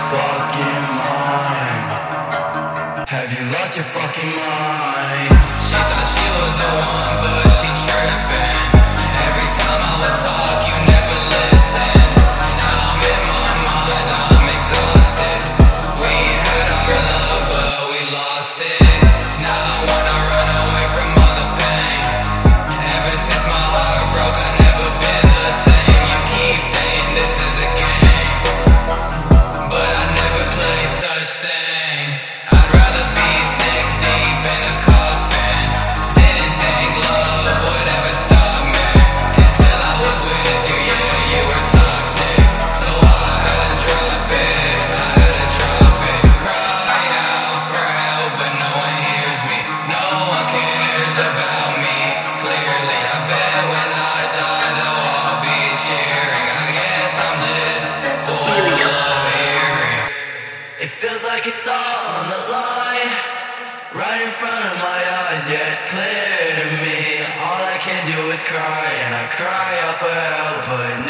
fucking mind? Have you lost your fucking mind? She thought she was the one, but she tripping. Every time I would talk, you never listened. Now I'm in my mind, I'm exhausted. We had our love, but we lost it. Now I wanna run away from all the pain. Ever since my heart broke, I've never been the same. You keep saying this is a game, but I never play such thing. I'd rather be 6 deep in a coffin. Didn't think love would ever stop me until I was with you, yeah, you were toxic. So I had to drop it, I had to drop it. Cry out for help, but no one hears me. No one cares about me, clearly. I bet when I die they'll all be cheering. I guess I'm just full of hearing. It feels like it's all on the line, right in front of my eyes, yeah, it's clear to me. All I can do is cry, and I cry out for help, but